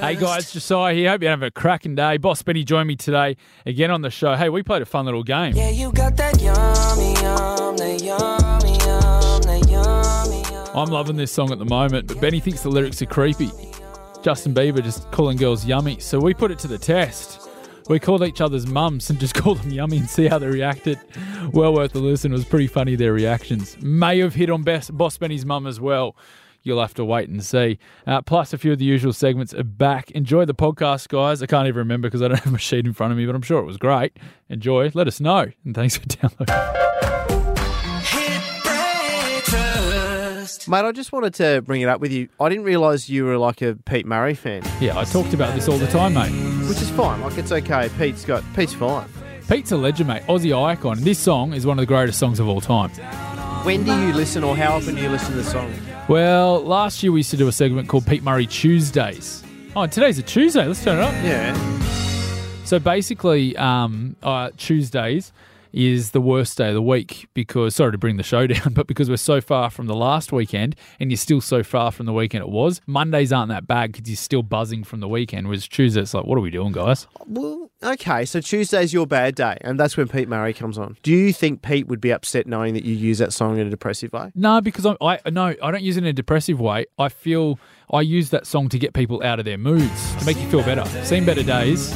Hey guys, Josiah here. Hope you're having a cracking day. Boss Benny joined me today again on the show. Hey, we played a fun little game. Yeah, you got that yummy, that yummy, that yummy. I'm loving this song at the moment, but Benny thinks the lyrics are creepy. Justin Bieber just calling girls yummy. So we put it to the test. We called each other's mums and just called them yummy and see how they reacted. Well worth a listen. It was pretty funny, their reactions. May have hit on Boss Benny's mum as well. You'll have to wait and see. Plus, a few of the usual segments are back. Enjoy the podcast, guys. I can't even remember because I don't have my sheet in front of me, but I'm sure it was great. Enjoy. Let us know. And thanks for downloading. Mate, I just wanted to bring it up with you. I didn't realise you were like a Pete Murray fan. Yeah, I talked about this all the time, mate. Which is fine. Like, it's okay. Pete's fine. Pete's a legend, mate. Aussie icon. This song is one of the greatest songs of all time. When do you listen, or how often do you listen to the song? Well, last year we used to do a segment called Pete Murray Tuesdays. Oh, and today's a Tuesday. Let's turn it up. Yeah. So basically, Tuesdays is the worst day of the week because, sorry to bring the show down, but because we're so far from the last weekend and you're still so far from the weekend it was, Mondays aren't that bad because you're still buzzing from the weekend, whereas Tuesday it's like, what are we doing, guys? Well, okay, so Tuesday's your bad day, and that's when Pete Murray comes on. Do you think Pete would be upset knowing that you use that song in a depressive way? No, because I don't use it in a depressive way. I feel I use that song to get people out of their moods, to make you feel better. Seen better days.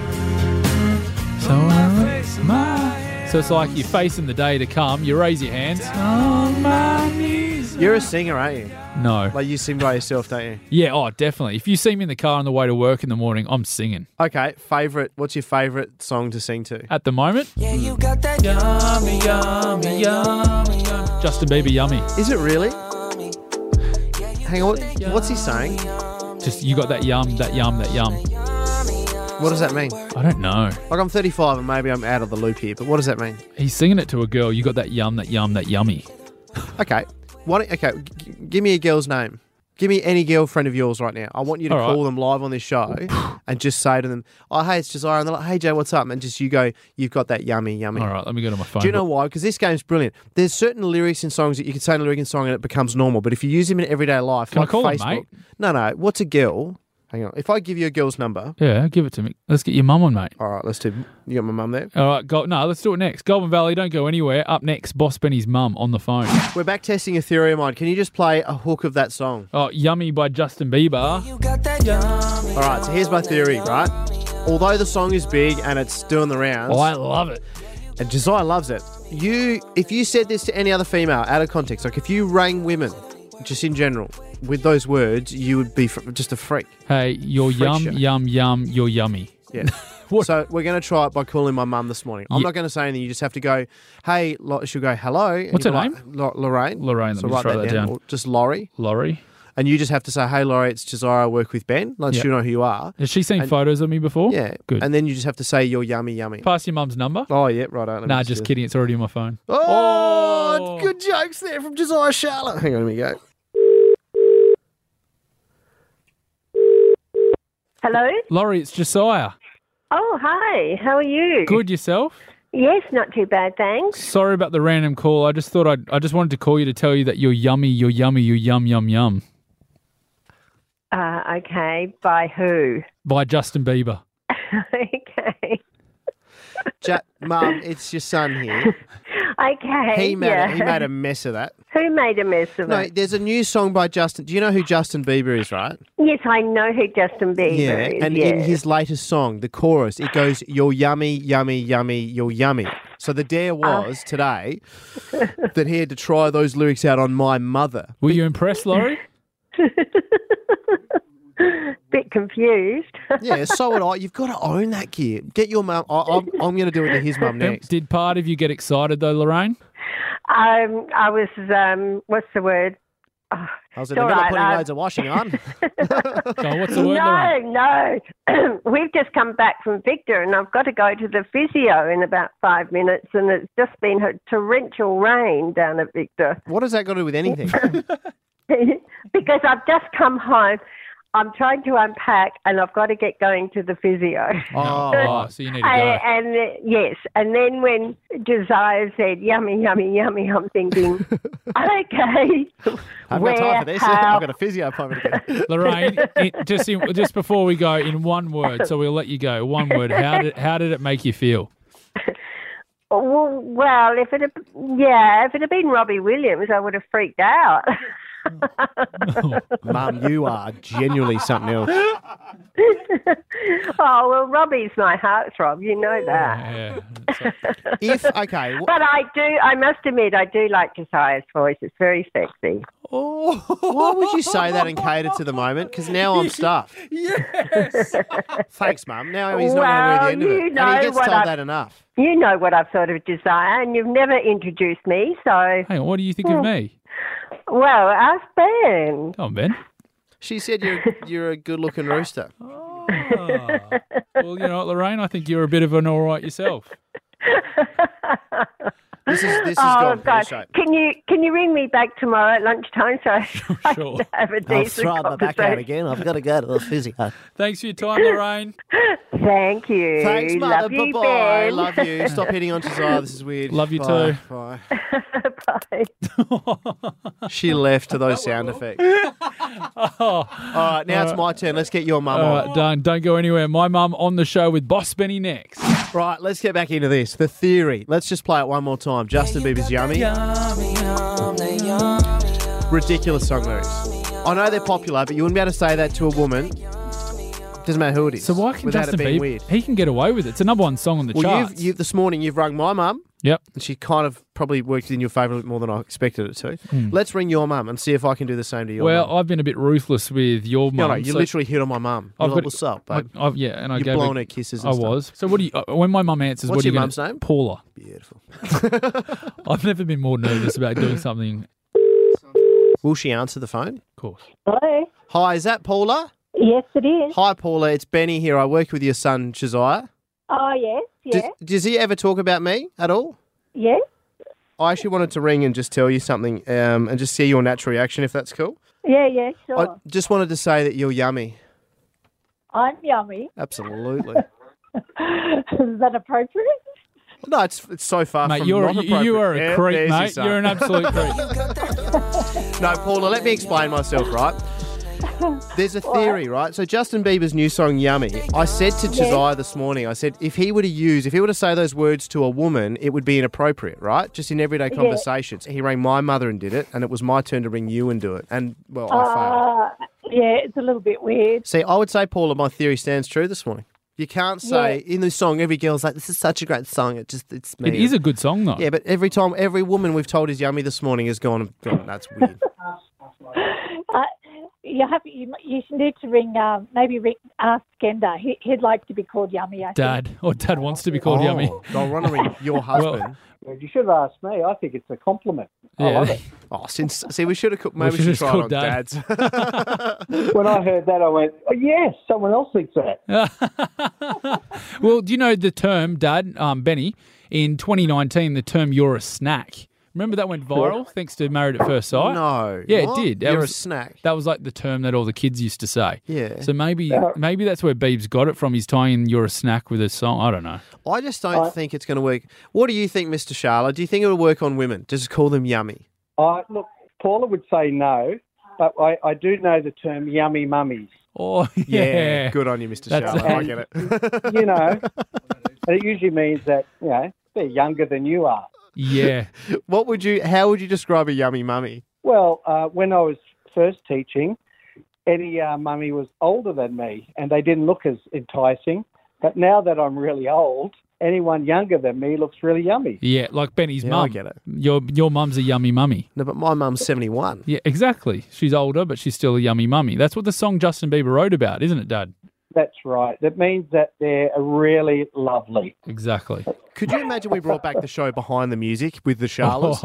So it's like you're facing the day to come, you raise your hands. On my knees. You're a singer, aren't you? No. Like, you sing by yourself, don't you? Yeah, oh, definitely. If you see me in the car on the way to work in the morning, I'm singing. Okay, what's your favourite song to sing to? At the moment? Yeah, you got that yummy, yummy, yummy, yummy. Justin Bieber, Yummy. Is it really? Hang on, what's he saying? Just, you got that yum, that yum, that yum. What does that mean? I don't know. Like, I'm 35 and maybe I'm out of the loop here, but what does that mean? He's singing it to a girl. You got that yum, that yum, that yummy. Okay. Give me a girl's name. Give me any girlfriend of yours right now. I want you to call them live on this show and just say to them, oh, hey, it's Josiah. And they're like, hey, Jay, what's up? And just you go, you've got that yummy, yummy. All right, let me go to my phone. Do you know why? Because this game's brilliant. There's certain lyrics in songs that you can say in a lyric in song and it becomes normal. But if you use them in everyday life, Can like I call Facebook. them, mate? No. What's a girl? Hang on. If I give you a girl's number. Yeah, give it to me. Let's get your mum on, mate. All right, let's do. You got my mum there? All right, let's do it next. Goulburn Valley, don't go anywhere. Up next, Boss Benny's mum on the phone. We're back testing a theory of mine. Can you just play a hook of that song? Oh, Yummy by Justin Bieber. You got that yummy. All right, so here's my theory, right? Although the song is big and it's doing the rounds. Oh, I love it. And Josiah loves it. If you said this to any other female out of context, like if you rang women, just in general, with those words, you would be just a freak. Hey, you're Freak yum, you're yummy. Yeah. So we're going to try it by calling my mum this morning. I'm not going to say anything. You just have to go, hey, she'll go, hello. And What's her like, name? Lorraine. Lorraine, So let me write that down. Or just Laurie. Laurie. And you just have to say, hey, Laurie, it's Josiah, I work with Ben. Like, Yep. she'll know who you are. Has she seen photos of me before? Yeah. Good. And then you just have to say, you're yummy, yummy. Pass your mum's number? Oh, yeah, right. Nah, just kidding. It's already on my phone. Oh, good jokes there from Josiah Charlotte. Hang on, let me go. Hello? Laurie, it's Josiah. Oh, hi. How are you? Good, yourself? Yes, not too bad, thanks. Sorry about the random call. I just wanted to call you to tell you that you're yummy, you're yum, yum, yum. Okay. By who? By Justin Bieber. Okay. Mum, it's your son here. Okay. He made a mess of that. Who made a mess of No, it? there's a new song by Justin. Do you know who Justin Bieber is, right? Yes, I know who Justin Bieber is. And in his latest song, the chorus, it goes, you're yummy, yummy, yummy, you're yummy. So the dare was today that he had to try those lyrics out on my mother. Were you impressed, Laurie? Bit confused. Yeah, so would I. You've got to own that, kid. Get your mum. I'm going to do it to his mum next. Did part of you get excited, though, Lorraine? I was, what's the word? I was in the middle of putting loads of washing on. Oh, what's the word, Lorraine? No. We've just come back from Victor and I've got to go to the physio in about 5 minutes and it's just been a torrential rain down at Victor. What has that got to do with anything? Because I've just come home. I'm trying to unpack, and I've got to get going to the physio. Oh, so you need to go. And yes, and then when Josiah said yummy, yummy, yummy, I'm thinking, okay, I've got time for this. I've got a physio appointment to get. Lorraine, just before we go, in one word, so we'll let you go. One word. How did it make you feel? Well, if it had been Robbie Williams, I would have freaked out. Mum, you are genuinely something else. Oh, well, Robbie's my heartthrob. You know that. Yeah. But I must admit, I do like Josiah's voice. It's very sexy. Oh, why would you say that and cater to the moment? Because now I'm stuffed. Yes. Thanks, Mum. Now he's not going to wear the end of it. And he gets told that enough. You know what I've thought of Josiah, and you've never introduced me, so... Hang on, what do you think of me? Well, ask Ben. Come on, Ben. She said you're a good-looking rooster. Oh. Well, you know what, Lorraine? I think you're a bit of an all right yourself. This is gone pear-shaped. Can you ring me back tomorrow at lunchtime so I can have a decent I'll throw my back out again. I've got to go to the physio. Thanks for your time, Lorraine. Thank you. Thanks, Mother. Love you, Bye-bye. Ben. Love you. Stop hitting on Josiah. This is weird. Love you Bye. too. Bye. Bye. She left to those sound effects. All right, now it's my turn. Let's get your mum on. Done. Don't go anywhere. My mum on the show with Boss Benny next. Right, let's get back into this. The theory. Let's just play it one more time. Justin Bieber's Yummy. Ridiculous song lyrics. I know they're popular, but you wouldn't be able to say that to a woman. Doesn't matter who it is. So why can without Justin it being Bieber? weird. He can get away with it. It's the number one song on the charts. You've this morning you've rung my mum. Yep. And she kind of probably worked in your favour a bit more than I expected it to. Let's ring your mum and see if I can do the same to your mum. I've been a bit ruthless with your mum. No, you literally hit on my mum. What's up, babe? I You've gave blown her kisses and stuff. I was. So what do you? When my mum answers, What's what are you your gonna- mum's name? Paula. Beautiful. I've never been more nervous about doing something. Will she answer the phone? Of course. Hello? Hi, is that Paula? Yes, it is. Hi, Paula. It's Benny here. I work with your son, Josiah. Oh, yes, Does he ever talk about me at all? Yes. I actually wanted to ring and just tell you something and just see your natural reaction, if that's cool. Yeah, I sure. just wanted to say that you're yummy. I'm yummy. Absolutely. Is that appropriate? No, it's so far Mate, from you not appropriate. are a creep, there's your mate. son. You're an absolute creep. No, Paula, let me explain myself, right? There's a theory, right? So Justin Bieber's new song, Yummy, I said to Josiah this morning, I said, if he were to say those words to a woman, it would be inappropriate, right? Just in everyday conversations. He rang my mother and did it, and it was my turn to ring you and do it. And, well, I failed. Yeah, it's a little bit weird. See, I would say, Paula, my theory stands true this morning. You can't say, in the song, every girl's like, this is such a great song. It's me. It is a good song, though. Yeah, but every woman we've told is yummy this morning has gone, that's weird. You need to ask Skender. He'd like to be called Yummy, I think. Dad wants to be called Yummy. I'll run to ring your husband. Well, you should have asked me. I think it's a compliment. I love it. Oh, we should have maybe we should try it on Dad's. When I heard that, I went, oh, yes, someone else thinks that. Well, do you know the term, Dad, Benny, in 2019, the term "you're a snack"? Remember that went viral thanks to Married at First Sight? No. Yeah, what? it did. You're a snack. That was like the term that all the kids used to say. Yeah. So maybe that's where Biebs got it from. He's tying "you're a snack" with a song. I don't know. I just don't think it's going to work. What do you think, Mr. Charlotte? Do you think it would work on women? Just call them yummy? Look, Paula would say no, but I do know the term yummy mummies. Oh, yeah. Good on you, Mr. Charlotte. I get it. You know, and it usually means that, they're younger than you are. Yeah. How would you describe a yummy mummy? Well, when I was first teaching, any mummy was older than me, and they didn't look as enticing. But now that I'm really old, anyone younger than me looks really yummy. Yeah, like Benny's mum. I get it. Your mum's a yummy mummy. No, but my mum's 71. Yeah, exactly. She's older, but she's still a yummy mummy. That's what the song Justin Bieber wrote about, isn't it, Dad? That's right. That means that they're really lovely. Exactly. Could you imagine we brought back the show behind the music with the Charlottes?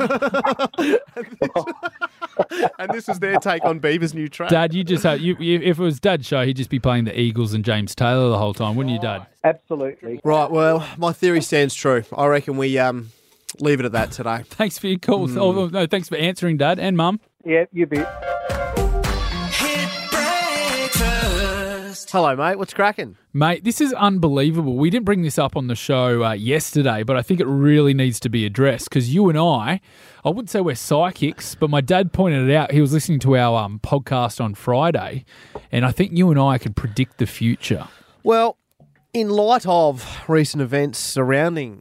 And this is their take on Bieber's new track. Dad, you just have if it was Dad's show, he'd just be playing the Eagles and James Taylor the whole time, wouldn't you, Dad? Absolutely. Right. Well, my theory stands true. I reckon we leave it at that today. Thanks for your call. Oh, no, thanks for answering, Dad and Mum. Yeah, you bet. guest. Hello, mate. What's cracking? Mate, this is unbelievable. We didn't bring this up on the show yesterday, but I think it really needs to be addressed because you and I wouldn't say we're psychics, but my dad pointed it out. He was listening to our podcast on Friday, and I think you and I can predict the future. Well, in light of recent events surrounding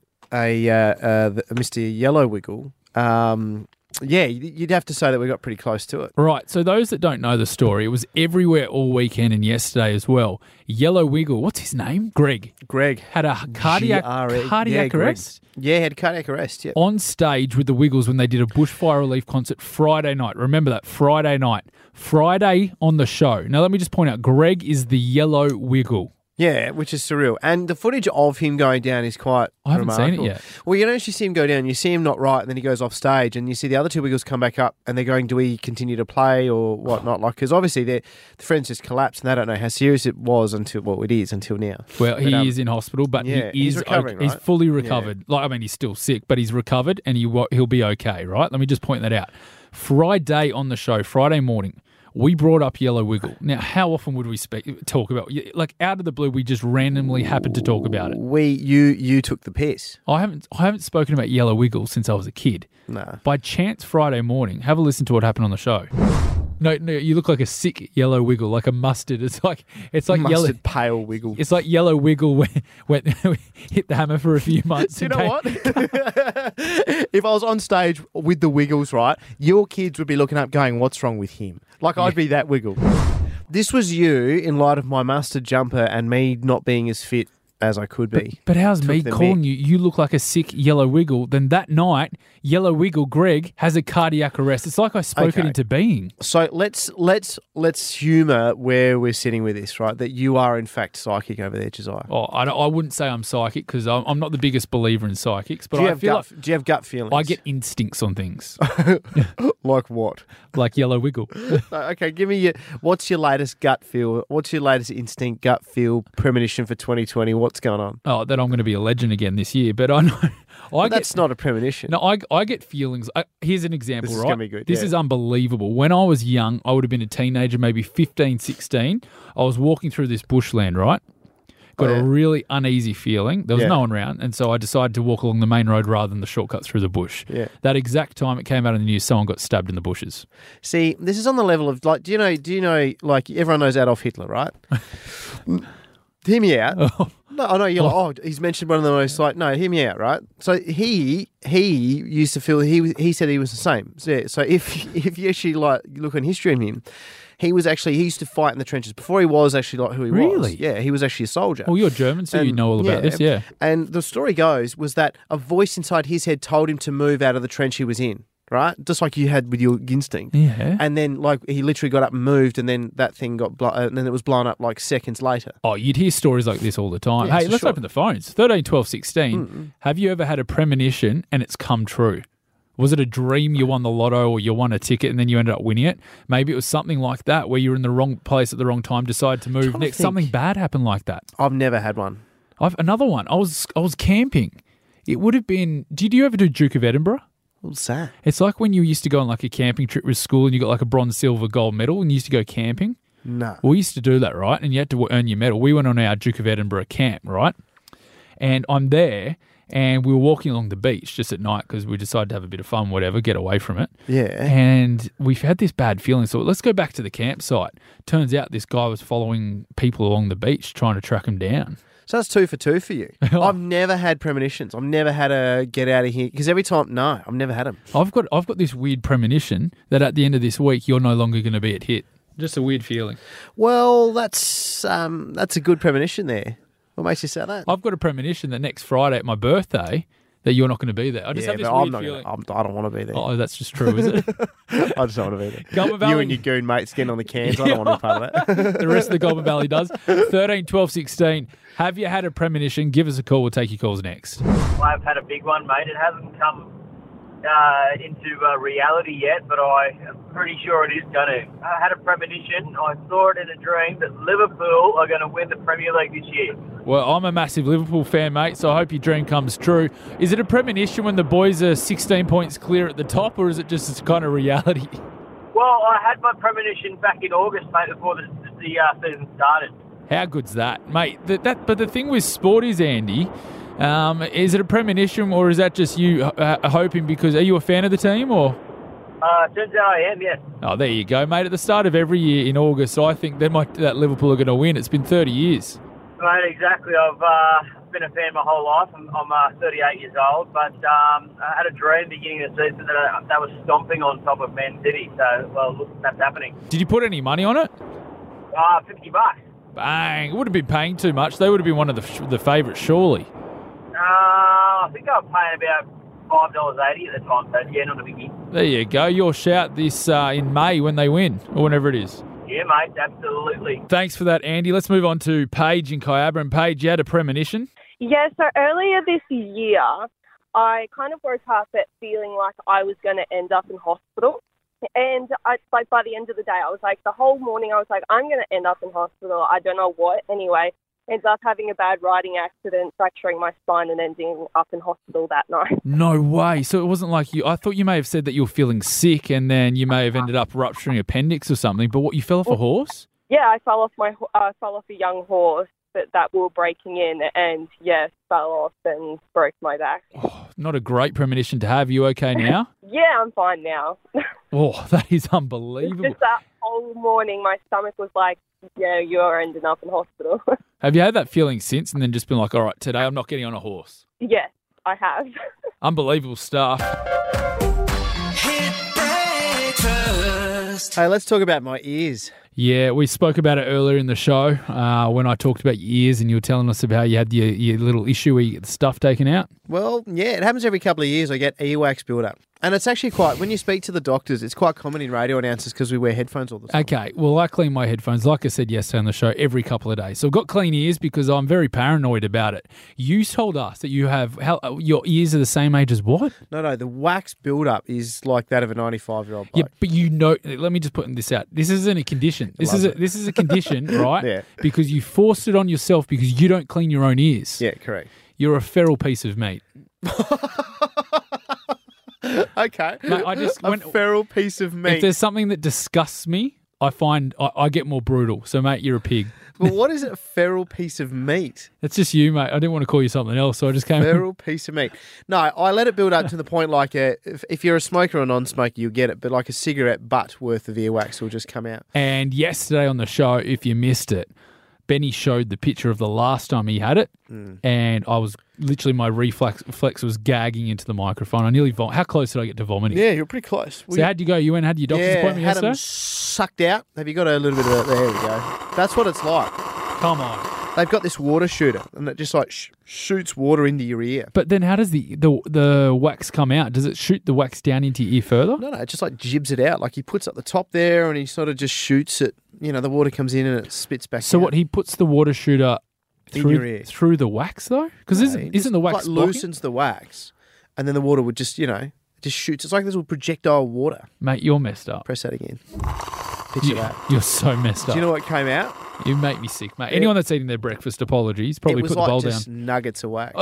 Mr. Yellow Wiggle, yeah, you'd have to say that we got pretty close to it. Right, so those that don't know the story, it was everywhere all weekend and yesterday as well. Yellow Wiggle, what's his name? Greg. Had a cardiac arrest? Yeah, had cardiac arrest, yeah. On stage with the Wiggles when they did a bushfire relief concert Friday night. Remember that, Friday night. Friday on the show. Now, let me just point out, Greg is the Yellow Wiggle. Yeah, which is surreal. And the footage of him going down is quite I haven't remarkable. seen it yet. Well, you don't actually see him go down. You see him not right, and then he goes off stage, and you see the other two Wiggles come back up, and they're going, do we continue to play or whatnot? Like, because obviously the friends just collapsed, and they don't know how serious it was until, it is until now. Well, he is in hospital, but yeah, he is he's recovering, He's right? fully recovered. Yeah. Like, I mean, he's still sick, but he's recovered, and he'll be okay, right? Let me just point that out. Friday on the show, Friday morning, we brought up Yellow Wiggle. Now, how often would we talk about, like, out of the blue, we just randomly happened to talk about it? You took the piss. I haven't spoken about Yellow Wiggle since I was a kid. No. By chance, Friday morning, have a listen to what happened on the show. No, you look like a sick Yellow Wiggle, like a mustard. It's like mustard yellow, pale Wiggle. It's like Yellow Wiggle when hit the hammer for a few months. You know what? If I was on stage with the Wiggles, right, your kids would be looking up going, what's wrong with him? Like, I'd be that Wiggle. This was you in light of my mustard jumper and me not being as fit as I could be. But how's me calling you? You look like a sick Yellow Wiggle. Then that night, Yellow Wiggle Greg has a cardiac arrest. It's like I spoke it into being. So let's humour where we're sitting with this, right? That you are in fact psychic over there, Josiah. Oh, I wouldn't say I'm psychic because I'm not the biggest believer in psychics. But do you have gut feelings? I get instincts on things. Like what? Like Yellow Wiggle. Okay, give me what's your latest gut feel? What's your latest instinct, gut feel, premonition for 2020? What's going on? Oh, that I'm going to be a legend again this year. But I know. That's not a premonition. No, I get feelings. Here's an example, this right? This is going to be good. This is unbelievable. When I was young, I would have been a teenager, maybe 15, 16. I was walking through this bushland, right? Got a really uneasy feeling. There was no one around, and so I decided to walk along the main road rather than the shortcut through the bush. Yeah. That exact time it came out in the news, someone got stabbed in the bushes. See, this is on the level of, like, do you know, like, everyone knows Adolf Hitler, right? Hear me out. No, I know you're like, he's mentioned one of the most, like, no, hear me out, right? So he used to feel, he said he was the same. So if you actually, like, look on history on him, he used to fight in the trenches before he was actually like who he was. Really? Yeah, he was actually a soldier. Well, you're German, so you know all about this, yeah. And the story goes was that a voice inside his head told him to move out of the trench he was in, right? Just like you had with your instinct. Yeah. And then, like, he literally got up and moved, and then that thing and then it was blown up like seconds later. Oh, you'd hear stories like this all the time. Yeah, hey, let's open the phones. 13, 12, 16. Have you ever had a premonition and it's come true? Was it a dream you won the lotto or you won a ticket and then you ended up winning it? Maybe it was something like that where you were in the wrong place at the wrong time, decided to move next. Something bad happened like that. I've never had one. Another one. I was camping. It would have been... Did you ever do Duke of Edinburgh? What's that? It's like when you used to go on like a camping trip with school and you got like a bronze, silver, gold medal and you used to go camping. No. We used to do that, right? And you had to earn your medal. We went on our Duke of Edinburgh camp, right? And I'm there... And we were walking along the beach just at night because we decided to have a bit of fun, whatever, get away from it. Yeah. And we've had this bad feeling. So let's go back to the campsite. Turns out this guy was following people along the beach trying to track him down. So that's 2 for 2 for you. I've never had premonitions. I've never had a get out of here. Because every time, no, I've never had them. I've got this weird premonition that at the end of this week, you're no longer going to be at HIT. Just a weird feeling. Well, that's a good premonition there. What makes you say that? I've got a premonition that next Friday at my birthday that you're not going to be there. I just have this weird feeling. I don't want to be there. Oh, that's just true, is it? I just don't want to be there. Goulburn Valley. You and your goon mates getting on the cans. I don't want to be part of that. The rest of the Goulburn Valley does. 13, 12, 16. Have you had a premonition? Give us a call. We'll take your calls next. I've had a big one, mate. It hasn't come into reality yet, but I am pretty sure it is going to. I had a premonition. I saw it in a dream that Liverpool are going to win the Premier League this year. Well, I'm a massive Liverpool fan, mate, so I hope your dream comes true. Is it a premonition when the boys are 16 points clear at the top, or is it just kind of reality? Well, I had my premonition back in August, mate, before the season started. How good's that, mate? But the thing with sport is, Andy, is it a premonition or is that just you hoping? Because are you a fan of the team or? Turns out I am, yes. Oh, there you go, mate. At the start of every year in August, I think that Liverpool are going to win. It's been 30 years. Mate, exactly. I've been a fan my whole life. I'm 38 years old, but I had a dream beginning of the season that I was stomping on top of Man City. So, well, look, that's happening. Did you put any money on it? $50. Bang. It wouldn't have been paying too much. They would have been one of the favourites, surely. I think I was paying about $5.80 at the time, so yeah, not a biggie. There you go. Your shout this in May when they win, or whenever it is. Yeah, mate, absolutely. Thanks for that, Andy. Let's move on to Paige in Kyabra. And Paige, you had a premonition? Yeah, so earlier this year, I kind of woke up at feeling like I was going to end up in hospital. And by the end of the day, I was like, the whole morning, I was like, I'm going to end up in hospital. I don't know what. Anyway, ended up having a bad riding accident, fracturing my spine and ending up in hospital that night. No way. So it wasn't like I thought you may have said that you were feeling sick and then you may have ended up rupturing appendix or something. But what, you fell off a horse? Yeah, I fell off a young horse that we were breaking in and, yeah, fell off and broke my back. Oh, not a great premonition to have. You okay now? Yeah, I'm fine now. Oh, that is unbelievable. Just that whole morning, my stomach was like, yeah, you're ending up in hospital. Have you had that feeling since and then just been like, all right, today I'm not getting on a horse? Yes, I have. Unbelievable stuff. Hey, let's talk about my ears. Yeah, we spoke about it earlier in the show when I talked about your ears and you were telling us about how you had your little issue where you get the stuff taken out. Well, yeah, it happens every couple of years. I get earwax build-up. And it's actually when you speak to the doctors, it's quite common in radio announcers because we wear headphones all the time. Okay, well, I clean my headphones, like I said yesterday on the show, every couple of days. So I've got clean ears because I'm very paranoid about it. You told us that you have, your ears are the same age as what? No, the wax build-up is like that of a 95-year-old bloke. Yeah, but let me just put this out. This isn't a condition. This is a condition, right? Yeah. Because you forced it on yourself because you don't clean your own ears. Yeah, correct. You're a feral piece of meat. Okay. Mate, a feral piece of meat. If there's something that disgusts me, I find I get more brutal. So, mate, you're a pig. Well, what is a feral piece of meat? It's just you, mate. I didn't want to call you something else, so I just came. Feral piece of meat. No, I let it build up to the point like if you're a smoker or non-smoker, you'll get it, but like a cigarette butt worth of earwax will just come out. And yesterday on the show, if you missed it, Benny showed the picture of the last time he had it, and I was literally, my reflex was gagging into the microphone. I nearly vomited. How close did I get to vomiting? Yeah, you're pretty close. So how'd you go? You went and had your doctor's appointment yesterday? Had them sucked out. Have you got a little bit of it? There we go. That's what it's like. Come on. They've got this water shooter, and it just like shoots water into your ear. But then how does the wax come out? Does it shoot the wax down into your ear further? No, it just like jibs it out. Like he puts up the top there, and he sort of just shoots it. You know, the water comes in and it spits back out. So what, he puts the water shooter in your ear. Through the wax, though? Because isn't the wax like loosens the wax, and then the water would just, just shoots. It's like this little projectile water. Mate, you're messed up. Press that again. Picture that. You're so messed up. Do you know what came out? You make me sick, mate. Anyone that's eating their breakfast, apologies. Probably put the bowl down. It was like just nuggets of wax.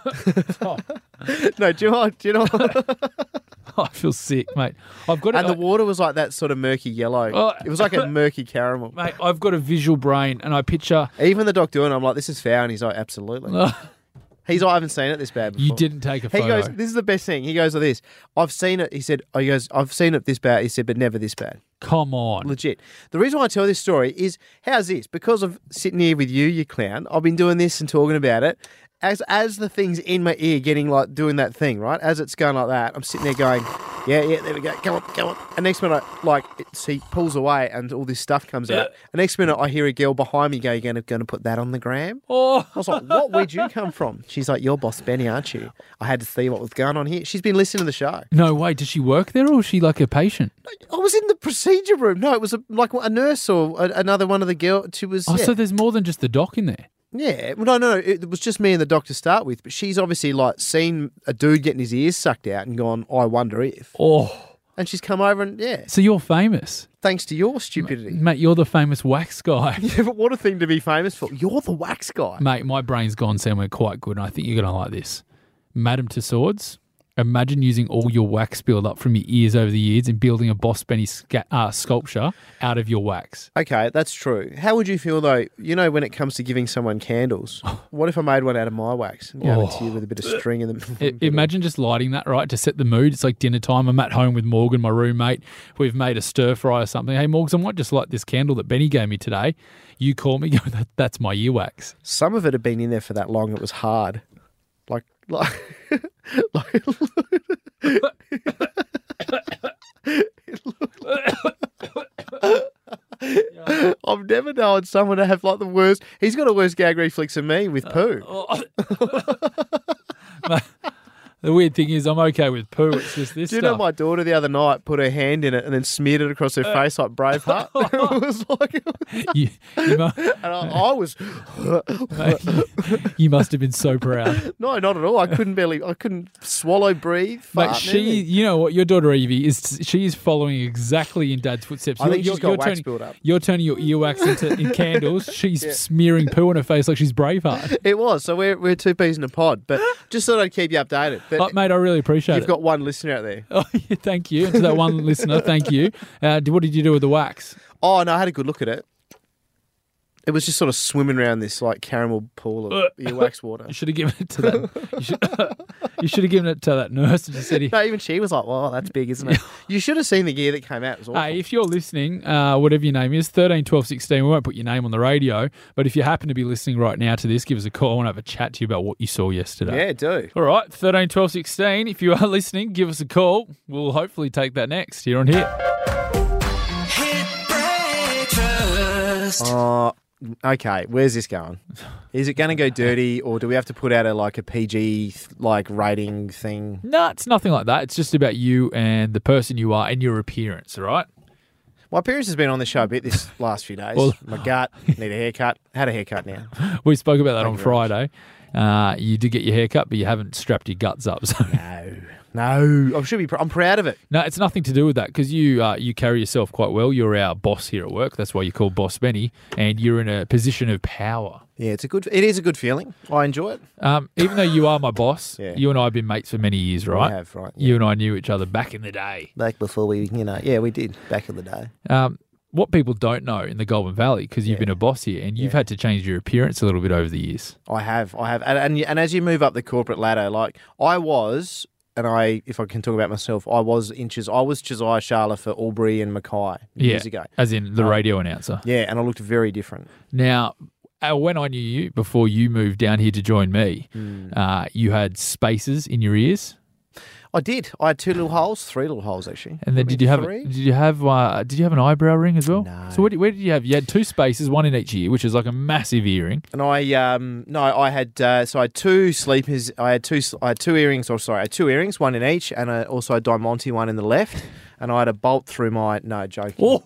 No, do you know what? I feel sick, mate. The water was like that sort of murky yellow. It was like a murky caramel. Mate, I've got a visual brain and I picture... Even the doctor doing it, I'm like, this is foul. And he's like, absolutely. He's like, I haven't seen it this bad before. You didn't take a photo. He goes, this is the best thing. He goes like this. I've seen it. He said, I've seen it this bad. He said, but never this bad. Come on. Legit. The reason why I tell this story is, how's this? Because of sitting here with you clown, I've been doing this and talking about it. As the thing's in my ear getting like doing that thing, right? As it's going like that, I'm sitting there going, yeah, there we go, go on. And next minute, he pulls away and all this stuff comes out. And next minute, I hear a girl behind me go, you're going to put that on the gram? Oh. I was like, what? Where'd you come from? She's like, you're Boss Benny, aren't you? I had to see what was going on here. She's been listening to the show. No way. Does she work there or is she like a patient? I was in the procedure room. No, it was like a nurse or another one of the girls. She was. So there's more than just the doc in there. Yeah, no. It was just me and the doctor to start with, but she's obviously like seen a dude getting his ears sucked out and gone, I wonder if. Oh. And she's come over and, yeah. So you're famous. Thanks to your stupidity. Mate, you're the famous wax guy. Yeah, but what a thing to be famous for. You're the wax guy. Mate, my brain's gone somewhere quite good and I think you're going to like this. Madame Tussauds, Imagine using all your wax build-up from your ears over the years and building a Boss Benny sculpture out of your wax. Okay, that's true. How would you feel, though, when it comes to giving someone candles? What if I made one out of my wax and gave it to you with a bit of string in the Imagine just lighting that, right, to set the mood. It's like dinner time. I'm at home with Morgan, my roommate. We've made a stir-fry or something. Hey, Morgan, I might just light this candle that Benny gave me today. You call me, go, that's my earwax. Some of it had been in there for that long, it was hard. Like I've never known someone to have like the worst. He's got a worse gag reflex than me with poo. The weird thing is I'm okay with poo. It's just this Do you stuff. know my daughter the other night put her hand in it and then smeared it across her face like Braveheart? It was like... and I was... You must have been so proud. No, not at all. I couldn't swallow, breathe, Mate, fart, you know what? Your daughter Evie she's following exactly in Dad's footsteps. I think she's got wax build up. You're turning your earwax into candles. She's smearing poo on her face like she's Braveheart. It was. So we're two peas in a pod. But just thought I'd keep you updated. But mate, I really appreciate it. You've got one listener out there. Oh, yeah, thank you. And to that one listener, thank you. What did you do with the wax? Oh, no, I had a good look at it. It was just sort of swimming around this like caramel pool of earwax water. You should have given it to that. You should have given it to that nurse and just said, No, even she was like, "Well, that's big, isn't it?" You should have seen the gear that came out. It was awful. Hey, if you're listening, whatever your name is, 13, 12, 16, we won't put your name on the radio, but if you happen to be listening right now to this, give us a call. I want to have a chat to you about what you saw yesterday. Yeah, do. All right, 13, 12, 16. If you are listening, give us a call. We'll hopefully take that next here on Hit. Hit breakfast. Okay, where's this going? Is it going to go dirty, or do we have to put out a PG rating thing? No, it's nothing like that. It's just about you and the person you are and your appearance, all right? My appearance has been on the show a bit this last few days. Well, my gut, need a haircut. Had a haircut now. We spoke about that on Friday. You did get your haircut, but you haven't strapped your guts up. So. No, I'm proud of it. No, it's nothing to do with that because you carry yourself quite well. You're our boss here at work. That's why you're called Boss Benny, and you're in a position of power. Yeah, it is a good feeling. I enjoy it. Even though you are my boss, you and I have been mates for many years, right? We have, right. Yeah. You and I knew each other back in the day. Back before we did back in the day. What people don't know in the Goulburn Valley, because you've been a boss here and you've had to change your appearance a little bit over the years. I have. And as you move up the corporate ladder, like I was... And if I can talk about myself, I was Josiah Sharla for Albury and Mackay years ago. As in the radio announcer. Yeah, and I looked very different. Now, when I knew you, before you moved down here to join me, you had spaces in your ears. I did. I had 3 little holes actually. And then did you have an eyebrow ring as well? No. So where did you have? You had 2 spaces, one in each ear, which is like a massive earring. And I had 2 sleepers. I had 2 earrings. I had 2 earrings, one in each, and also a Diamante one in the left. And I had a bolt through my joking.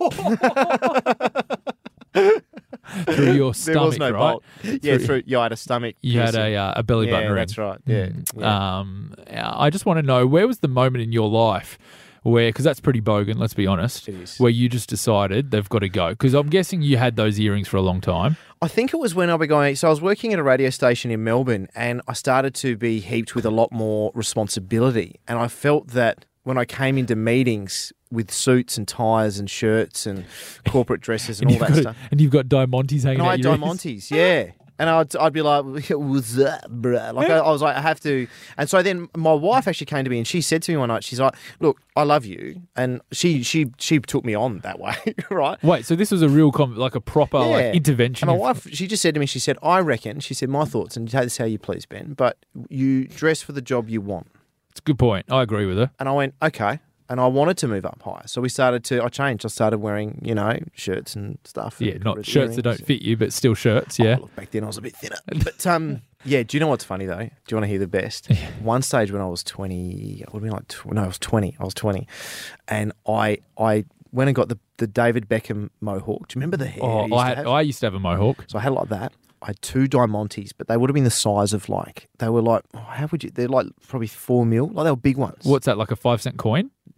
Through your stomach, there was no right? bolt. Yeah, I had a stomach. You had a belly button ring. That's right. Yeah. I just want to know, where was the moment in your life where, because that's pretty bogan, let's be honest, it is, where you just decided they've got to go? Because I'm guessing you had those earrings for a long time. I think it was when I was going. So I was working at a radio station in Melbourne, and I started to be heaped with a lot more responsibility, and I felt that when I came into meetings with suits and ties and shirts and corporate dresses and all that stuff. And you've got Diamantes hanging out. I had Diamantes, yeah. And I'd be like, what's up, bruh? Like, I was like, I have to. And so then my wife actually came to me and she said to me one night, she's like, look, I love you. And she took me on that way, right? Wait, so this was a real, like a proper intervention? And my wife, she just said to me, she said, I reckon, she said, my thoughts, and this is how you please, Ben, but you dress for the job you want. It's a good point. I agree with her. And I went, okay. And I wanted to move up higher. So I changed. I started wearing, shirts and stuff. Yeah, not shirts that don't fit you, but still shirts, yeah. Look, back then I was a bit thinner. But, do you know what's funny, though? Do you want to hear the best? One stage when I was 20, I was 20. I was 20. And I went and got the David Beckham mohawk. Do you remember the hair? I used to have a mohawk. So I had it like that. I had 2 Diamantes, but they would have been the size of they're like probably 4 mil. Like they were big ones. What's that, like a 5-cent coin?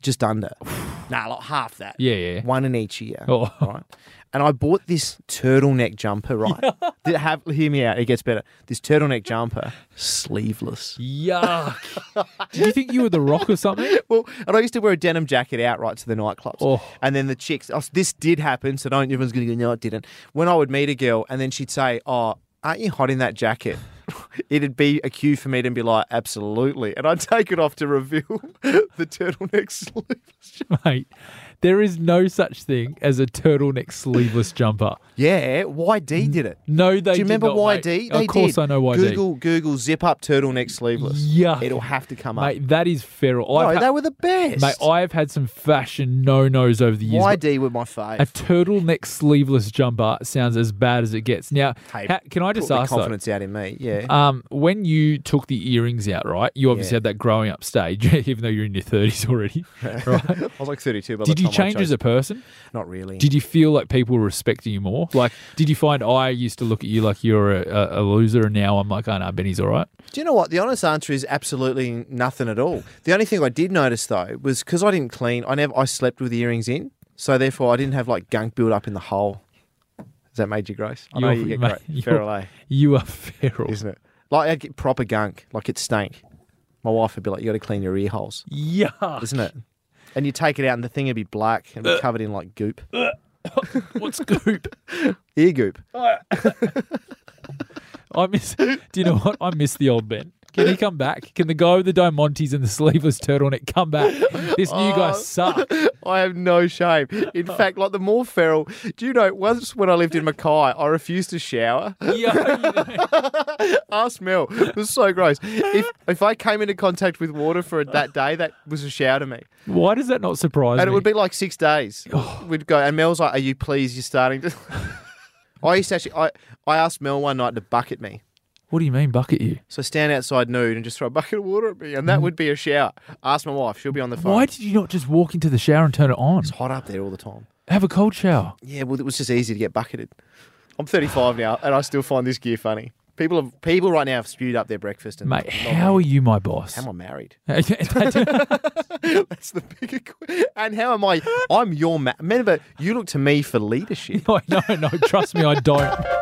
just under. Nah, like half that. Yeah. One in each ear. Oh. Right. And I bought this turtleneck jumper, right? Hear me out, it gets better. This turtleneck jumper, sleeveless. Yuck. Did you think you were The Rock or something? Well, and I used to wear a denim jacket out right to the nightclubs. Oh. And then the chicks, this did happen, so everyone's going to go, no, it didn't. When I would meet a girl and then she'd say, oh, aren't you hot in that jacket? It'd be a cue for me to be like, absolutely. And I'd take it off to reveal the turtleneck sleeves. Mate, there is no such thing as a turtleneck sleeveless jumper. Yeah, YD did it. No, they Do you remember did not, YD? mate. They Of course did. I know YD. Google zip up turtleneck sleeveless. Yuck. It'll have to come up. Mate, that is feral. No, they were the best. Mate, I've had some fashion no-nos over the years. YD were my fave. A turtleneck sleeveless jumper sounds as bad as it gets. Now, Hey, can I just put the ask confidence out in me, yeah. when you took the earrings out, right? You obviously had that growing up stage, even though you're in your 30s already, right? I was like 32 by Did the you time change I chose as a person? Not really. Did you feel like people were respecting you more? Like, did you find I used to look at you like you're a loser, and now I'm like, oh no, Benny's all right? Do you know what? The honest answer is absolutely nothing at all. The only thing I did notice though was because I didn't clean. I slept with the earrings in, so therefore I didn't have like gunk build up in the hole. Has that made you gross? I know you get great. Feral, eh? You are feral, isn't it? Like I'd get proper gunk, like it stank. My wife would be like, "You got to clean your ear holes." Yeah, isn't it? And you take it out, and the thing would be black and be covered in like goop. What's goop? Ear goop. Do you know what? I miss the old Ben. Can he come back? Can the guy with the Diamantes and the sleeveless turtleneck come back? This new guy sucks. I have no shame. In fact, like the more feral, do you know, once when I lived in Mackay, I refused to shower. Yeah. Ask Mel. It was so gross. If I came into contact with water for that day, that was a shower to me. Why does that not surprise me? And it would be like 6 days. We'd go, and Mel's like, are you pleased you're starting to... I used to actually, I asked Mel one night to bucket me. What do you mean, bucket you? So stand outside nude and just throw a bucket of water at me, and that would be a shower. Ask my wife; she'll be on the phone. Why did you not just walk into the shower and turn it on? It's hot up there all the time. Have a cold shower. Yeah, well, it was just easy to get bucketed. I'm 35 now, and I still find this gear funny. People right now have spewed up their breakfast. And mate, how are you my boss? How am I married? That's the bigger question. And how am I? I'm your man. Remember, you look to me for leadership. No, trust me, I don't.